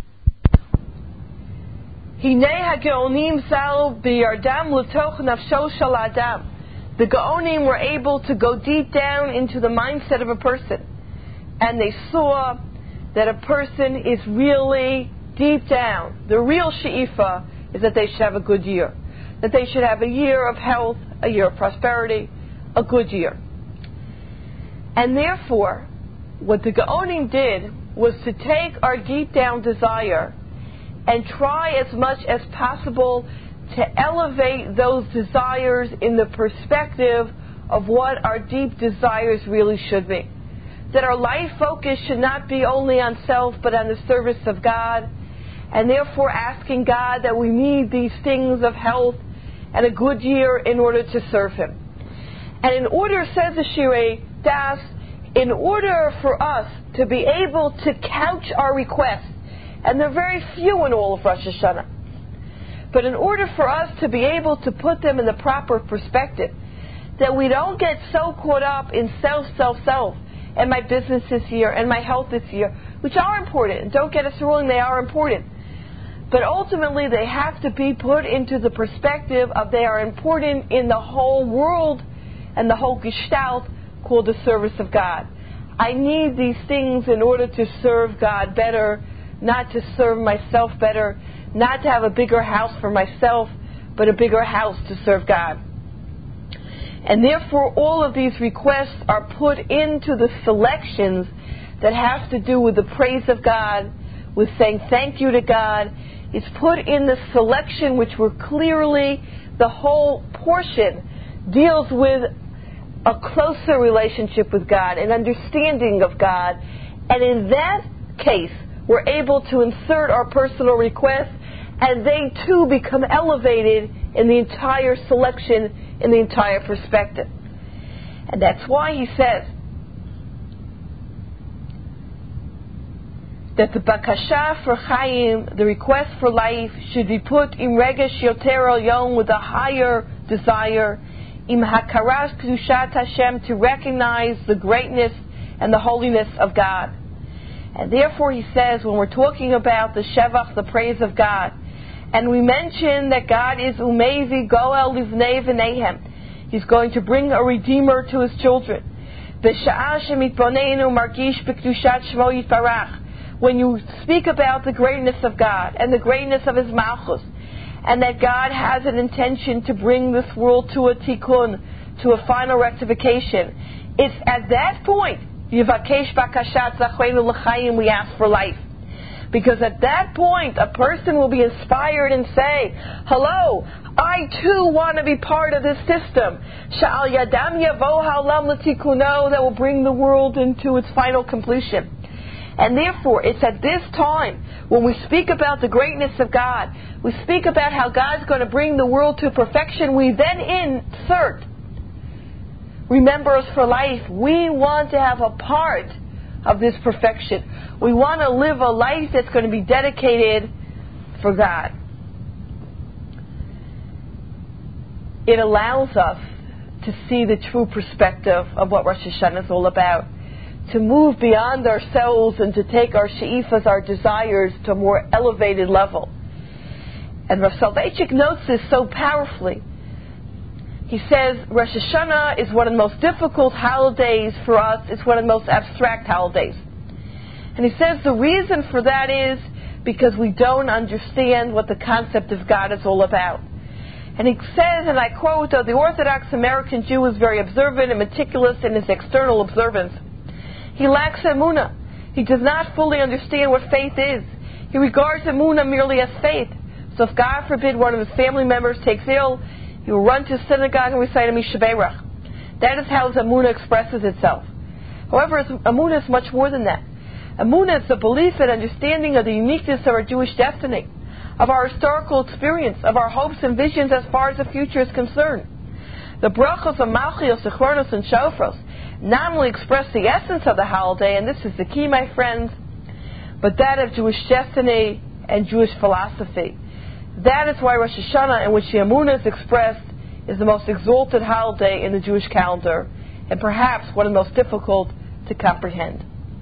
Hinei ha-Gaonim zal biyardam l'toch nafsho shel adam. The Gaonim were able to go deep down into the mindset of a person, and they saw that a person is really deep down. The real she'ifa is that they should have a good year, that they should have a year of health, a year of prosperity, a good year. And therefore, what the Gaonim did was to take our deep down desire and try as much as possible to elevate those desires in the perspective of what our deep desires really should be. That our life focus should not be only on self, but on the service of God, and therefore asking God that we need these things of health and a good year in order to serve Him. And in order, says the Shirei Das, in order for us to be able to couch our requests, and they're very few in all of Rosh Hashanah, but in order for us to be able to put them in the proper perspective, that we don't get so caught up in self, and my business this year, and my health this year, which are important. And don't get us wrong, they are important. But ultimately, they have to be put into the perspective of they are important in the whole world and the whole gestalt called the service of God. I need these things in order to serve God better, not to serve myself better, not to have a bigger house for myself, but a bigger house to serve God. And therefore, all of these requests are put into the selections that have to do with the praise of God, with saying thank you to God. It's put in the selection which were clearly, the whole portion deals with a closer relationship with God, an understanding of God. And in that case, we're able to insert our personal requests, and they too become elevated in the entire selection, in the entire perspective. And that's why he says that the bakasha for chayim, the request for life, should be put in regesh yoter elyon, with a higher desire, im hakaras kedushat Hashem, to recognize the greatness and the holiness of God. And therefore he says, when we're talking about the shevach, the praise of God, and we mention that God is umezi goel livnei v'neihem, He's going to bring a redeemer to His children. B'sha'ah shemitboneinu margish b'kedushat shmo yifarach, when you speak about the greatness of God and the greatness of His malchus, and that God has an intention to bring this world to a tikkun, to a final rectification, it's at that point, yivakesh bakashat zachreinu l'chaim, we ask for life. Because at that point, a person will be inspired and say, hello, I too want to be part of this system. Sha'al yadam yavo ha'olam l'tikuno, that will bring the world into its final completion. And therefore, it's at this time, when we speak about the greatness of God, we speak about how God's going to bring the world to perfection, we then insert, remember us for life. We want to have a part of this perfection. We want to live a life that's going to be dedicated for God. It allows us to see the true perspective of what Rosh Hashanah is all about, to move beyond ourselves and to take our she'ifas, our desires, to a more elevated level. And Rav Soloveitchik notes this so powerfully. He says Rosh Hashanah is one of the most difficult holidays for us. It's one of the most abstract holidays. And he says the reason for that is because we don't understand what the concept of God is all about. And he says, and I quote, the Orthodox American Jew is very observant and meticulous in his external observance. He lacks emunah. He does not fully understand what faith is. He regards emunah merely as faith. So if God forbid one of his family members takes ill, he will run to the synagogue and recite a Mishaberach. That is how his emunah expresses itself. However, his emunah is much more than that. Emunah is the belief and understanding of the uniqueness of our Jewish destiny, of our historical experience, of our hopes and visions as far as the future is concerned. The brachos of Malchios, Zichronos, and Shofros not only express the essence of the holiday, and this is the key, my friends, but that of Jewish destiny and Jewish philosophy. That is why Rosh Hashanah, in which the Emunah is expressed, is the most exalted holiday in the Jewish calendar, and perhaps one of the most difficult to comprehend.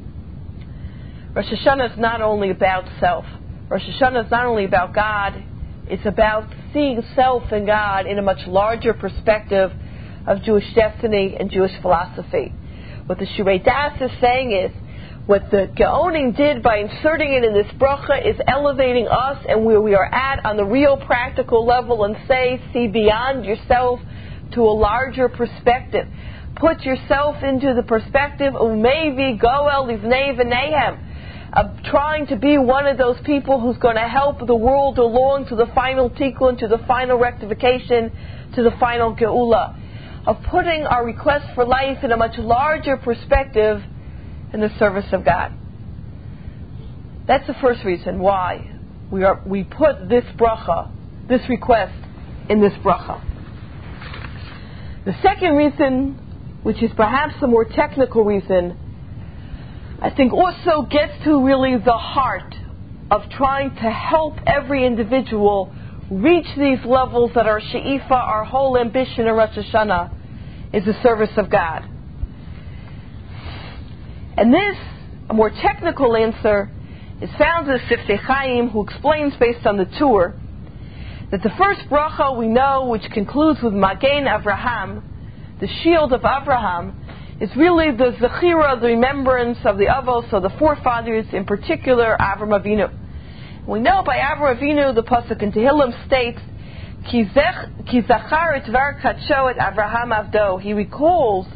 Rosh Hashanah is not only about self. Rosh Hashanah is not only about God, it's about seeing self and God in a much larger perspective of Jewish destiny and Jewish philosophy. What the Shirei Das is saying is, what the Geonim did by inserting it in this bracha is elevating us and where we are at on the real practical level, and say, see beyond yourself to a larger perspective. Put yourself into the perspective of Umevi Goel Livnei V'neihem, of trying to be one of those people who's going to help the world along to the final tikkun, to the final rectification, to the final geula, of putting our request for life in a much larger perspective in the service of God. That's the first reason why we put this bracha, this request, in this bracha. The second reason, which is perhaps the more technical reason, I think also gets to really the heart of trying to help every individual reach these levels that our she'ifa, our whole ambition in Rosh Hashanah, is the service of God. And this A more technical answer is found in the Siftei Chaim, who explains based on the Tur that the first bracha we know, which concludes with Magen Avraham, the shield of Avraham, is really the Zechira, the remembrance of the Avos, so the forefathers, in particular Avram Avinu. We know by Avram Avinu, the pasuk in Tehillim states, Ki zachar et dvar kadsho et Avraham avdo. He recalls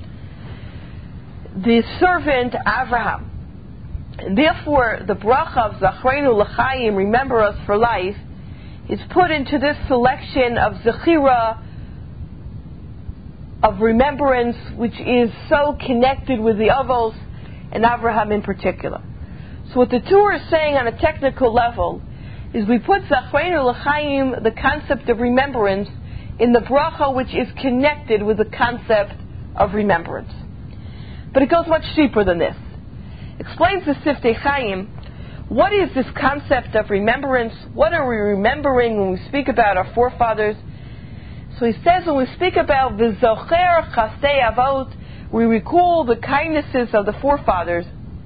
the servant Avraham. And therefore, the bracha of Zachrenu L'chaim, remember us for life, is put into this selection of Zechira, of remembrance, which is so connected with the Avos and Avraham in particular. So what the Torah is saying on a technical level is we put Zachrenu L'chaim, the concept of remembrance, in the bracha which is connected with the concept of remembrance. But it goes much deeper than this. Explains the Siftei Chaim, what is this concept of remembrance? What are we remembering when we speak about our forefathers? So he says when we speak about V'zocher chasdei avot, we recall the kindnesses of the forefathers.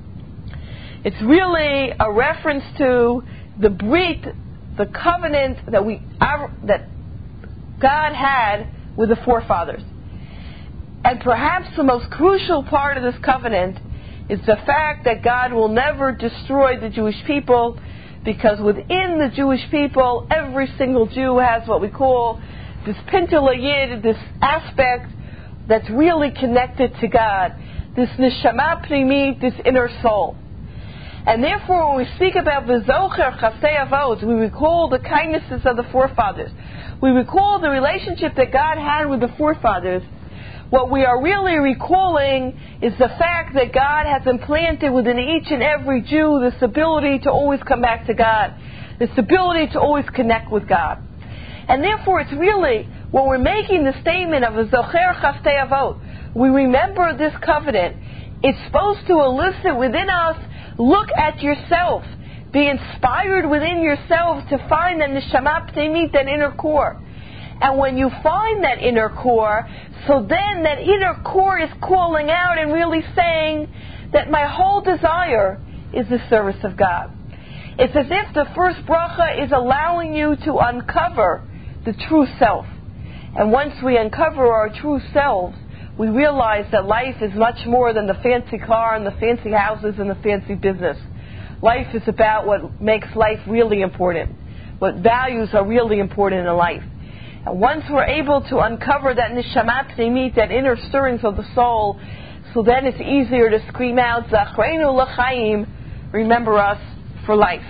It's really a reference to the brit, the covenant that God had with the forefathers. And perhaps the most crucial part of this covenant is the fact that God will never destroy the Jewish people, because within the Jewish people, every single Jew has what we call this Pintel Yid, this aspect that's really connected to God, this Neshama Pnimit, this inner soul. And therefore, when we speak about V'zocher chasdei avot, we recall the kindnesses of the forefathers. We recall the relationship that God had with the forefathers. What we are really recalling is the fact that God has implanted within each and every Jew this ability to always come back to God, this ability to always connect with God. And therefore, it's really, when we're making the statement of V'zocher chasdei avot, we remember this covenant. It's supposed to elicit within us, look at yourself, be inspired within yourself to find that Neshama Pnimit, that inner core. And when you find that inner core, so then that inner core is calling out and really saying that my whole desire is the service of God. It's as if the first bracha is allowing you to uncover the true self. And once we uncover our true selves, we realize that life is much more than the fancy car and the fancy houses and the fancy business. Life is about what makes life really important, what values are really important in life. And once we're able to uncover that Neshama Pnimit, that inner stirrings of the soul, so then it's easier to scream out, Zachrenu L'chaim, remember us for life.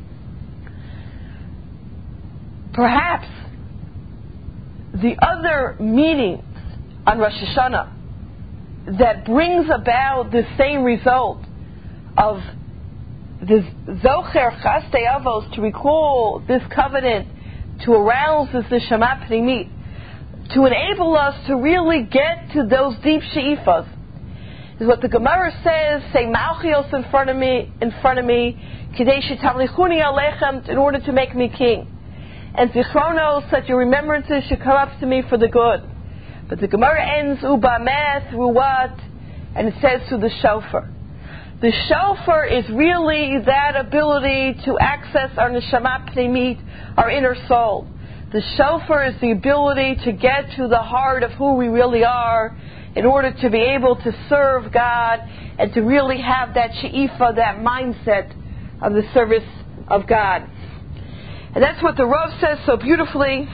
Perhaps the other meanings on Rosh Hashanah that brings about the same result of this Zocher Chasdei Avos, to recall this covenant, to arouse this Neshama Pnimit, to enable us to really get to those deep she'ifas, is what the Gemara says, say Malchios in front of me, Kidei shetamlichuni alechem, in order to make me king. And Zichronos, that your remembrances should come up to me for the good. But the Gemara ends, Ubameh, through what? And it says through the shofar. The shofar is really that ability to access our Neshama Pnimit, our inner soul. The shofar is the ability to get to the heart of who we really are in order to be able to serve God and to really have that she'ifa, that mindset of the service of God. And that's what the Rav says so beautifully.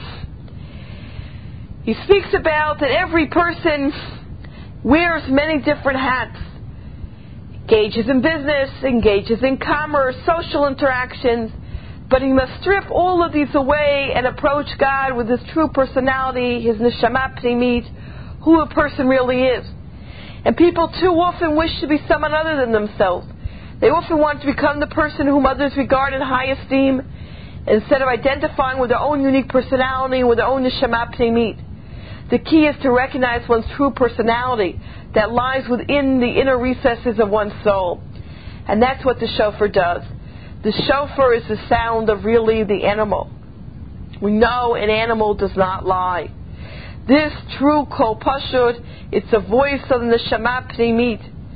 He speaks about that every person wears many different hats. Engages in business, engages in commerce, social interactions, but he must strip all of these away and approach God with his true personality, his Neshama Pnimit, who a person really is. And people too often wish to be someone other than themselves. They often want to become the person whom others regard in high esteem, instead of identifying with their own unique personality and with their own Neshama Pnimit. The key is to recognize one's true personality that lies within the inner recesses of one's soul. And that's what the shofar does. The shofar is the sound of really the animal. We know an animal does not lie. This true kol pashut, it's a voice of the Neshama Pnimit.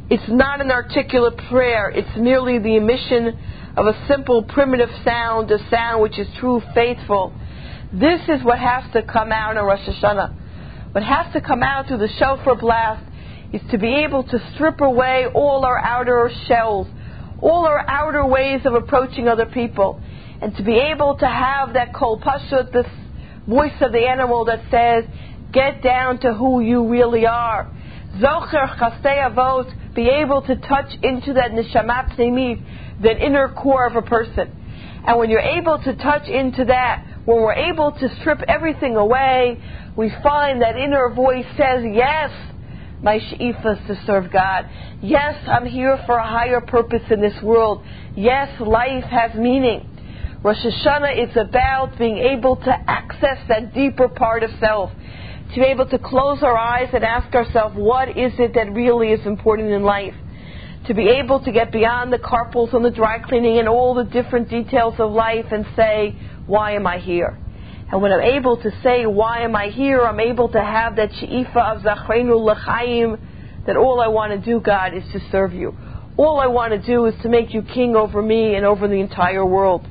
It's not an articulate prayer. It's merely the emission of a simple primitive sound, a sound which is true, faithful. This is what has to come out on Rosh Hashanah. What has to come out through the shofar blast is to be able to strip away all our outer shells, all our outer ways of approaching other people, and to be able to have that kol pashut, this voice of the animal that says, get down to who you really are. Zocher chastei avot, be able to touch into that neshama pneimit, that inner core of a person. And when you're able to touch into that, when we're able to strip everything away, we find that inner voice says, yes, my she'ifah is to serve God. Yes, I'm here for a higher purpose in this world. Yes, life has meaning. Rosh Hashanah is about being able to access that deeper part of self, to be able to close our eyes and ask ourselves, what is it that really is important in life? To be able to get beyond the carpools and the dry cleaning and all the different details of life and say, why am I here? And when I'm able to say, why am I here, I'm able to have that she'ifa of Zachreinu L'chaim, that all I want to do, God, is to serve you. All I want to do is to make you king over me and over the entire world.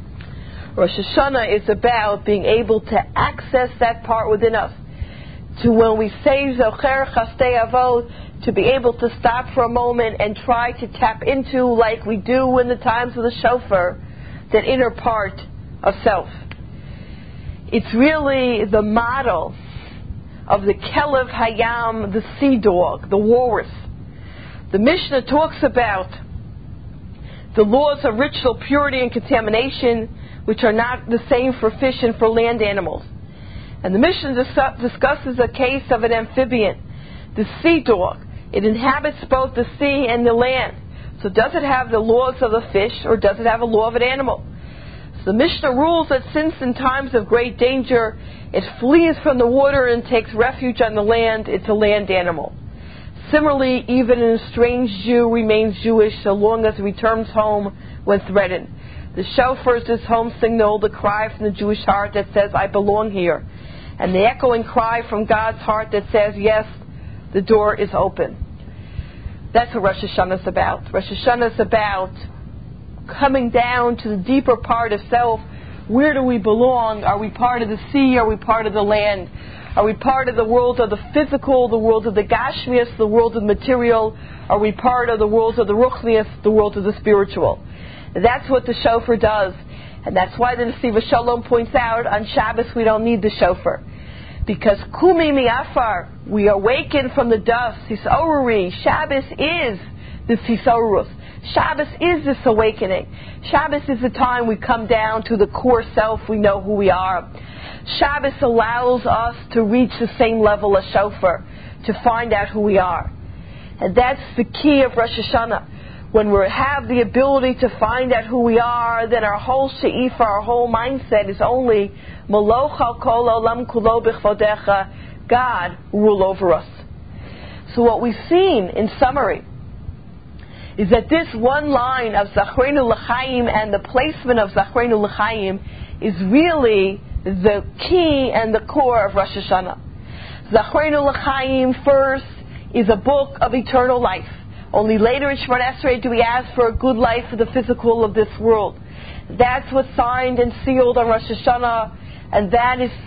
Rosh Hashanah is about being able to access that part within us. To when we say Zocher Chastei Avot, to be able to stop for a moment and try to tap into, like we do in the times of the shofar, that inner part of self. It's really the model of the Kelev Hayam, the sea dog, the walrus. The Mishnah talks about the laws of ritual purity and contamination, which are not the same for fish and for land animals. And the Mishnah discusses a case of an amphibian, the sea dog. It inhabits both the sea and the land. So does it have the laws of the fish, or does it have a law of an animal? So the Mishnah rules that since in times of great danger it flees from the water and takes refuge on the land, it's a land animal. Similarly, even an estranged Jew remains Jewish so long as he returns home when threatened. The shofar is this home signal, the cry from the Jewish heart that says, I belong here. And the echoing cry from God's heart that says, yes, the door is open. That's what Rosh Hashanah is about. Rosh Hashanah is about coming down to the deeper part of self. Where do we belong? Are we part of the sea? Are we part of the land? Are we part of the world of the physical, the world of the gashmias, the world of the material? Are we part of the world of the ruchnias, the world of the spiritual? That's what the shofar does. And that's why the Nesiva Shalom points out, on Shabbos we don't need the shofar. Because Kumi Mi'afar, we awaken from the dust. Hisoruri, Shabbos is this Hisorus. Shabbos is this awakening. Shabbos is the time we come down to the core self, we know who we are. Shabbos allows us to reach the same level as shofar, to find out who we are. And that's the key of Rosh Hashanah. When we have the ability to find out who we are, then our whole she'ifa, our whole mindset is only Malocha kol olam kulo b'chvodecha, God rule over us. So what we've seen in summary is that this one line of Zachreinu L'chaim and the placement of Zachreinu L'chaim is really the key and the core of Rosh Hashanah. Zachreinu L'chaim first is a book of eternal life. Only later in Shemona Esrei do we ask for a good life for the physical of this world. That's what's signed and sealed on Rosh Hashanah, and that is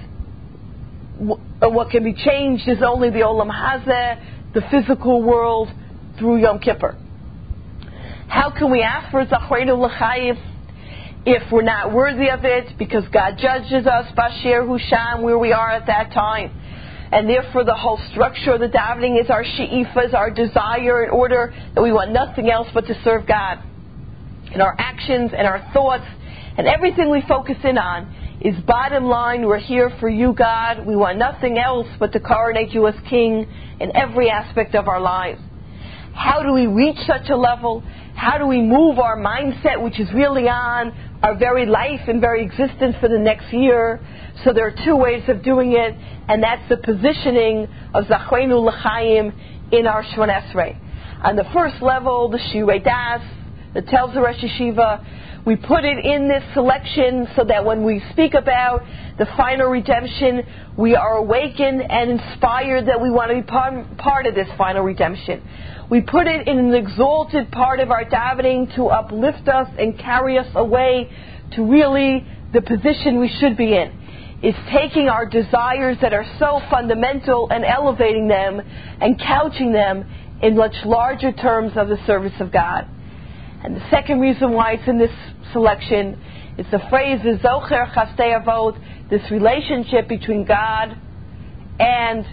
what can be changed is only the Olam Hazeh, the physical world, through Yom Kippur. How can we ask for Zachreinu L'chaim if we're not worthy of it? Because God judges us, Bashir Husham, where we are at that time. And therefore the whole structure of the davening is our she'ifas, our desire, in order that we want nothing else but to serve God. And our actions and our thoughts and everything we focus in on is bottom line, we're here for you, God. We want nothing else but to coronate you as King in every aspect of our lives. How do we reach such a level? How do we move our mindset, which is really on our very life and very existence for the next year? So there are two ways of doing it, and that's the positioning of Zachreinu L'chaim in our Shemona Esrei. On the first level, the Shirei Das, that tells the Rosh Yeshiva. We put it in this selection so that when we speak about the final redemption, we are awakened and inspired that we want to be part of this final redemption. We put it in an exalted part of our davening to uplift us and carry us away to really the position we should be in. It's taking our desires that are so fundamental and elevating them and couching them in much larger terms of the service of God. And the second reason why it's in this selection is the phrase, Zocher Chastei Avot, this relationship between God and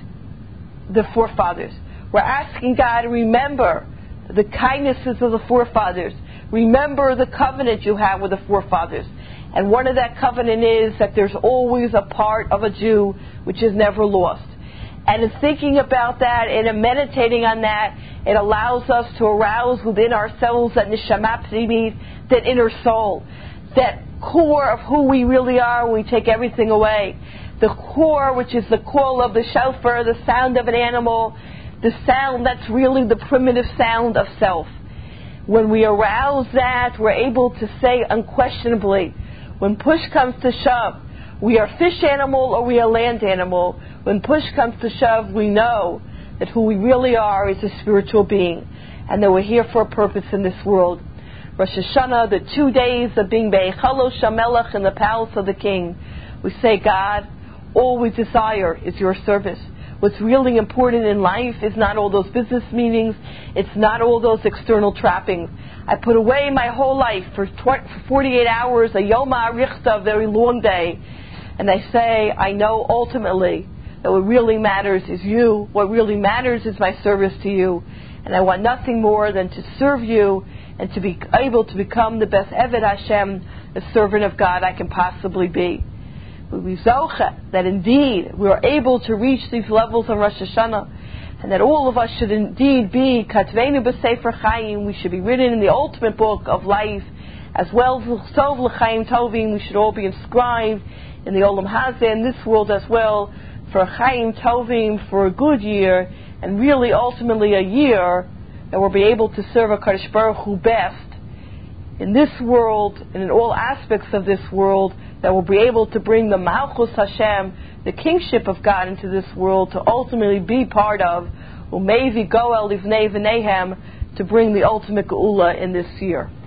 the forefathers. We're asking God to remember the kindnesses of the forefathers. Remember the covenant you have with the forefathers. And one of that covenant is that there's always a part of a Jew which is never lost. And in thinking about that and in meditating on that, it allows us to arouse within ourselves that neshama pnimit, that inner soul, that core of who we really are when we take everything away. The core, which is the call of the shofar, the sound of an animal, the sound that's really the primitive sound of self. When we arouse that, we're able to say unquestionably, when push comes to shove, we are fish animal or we are land animal. When push comes to shove, we know that who we really are is a spiritual being, and that we're here for a purpose in this world. Rosh Hashanah, the 2 days of being Be'echalo Shamelech in the palace of the king, we say, God, all we desire is your service. What's really important in life is not all those business meetings, it's not all those external trappings. I put away my whole life for 48 hours, a Yom HaArichta, a very long day, and I say, I know ultimately that what really matters is you. What really matters is my service to you. And I want nothing more than to serve you and to be able to become the best Eved Hashem, the servant of God I can possibly be. We zoche that indeed we are able to reach these levels on Rosh Hashanah, and that all of us should indeed be Katvenu B'Sefer Chaim. We should be written in the ultimate book of life, as well as Tov L'Chaim Tovim. We should all be inscribed in the Olam Hazeh, in this world as well, for Chaim Tovim, for a good year, and really ultimately a year that we'll be able to serve HaKadosh Baruch Hu best in this world and in all aspects of this world, that will be able to bring the Malchus Hashem, the kingship of God, into this world to ultimately be part of Umevi Goel Livnei V'Nehem, to bring the ultimate Geula in this year.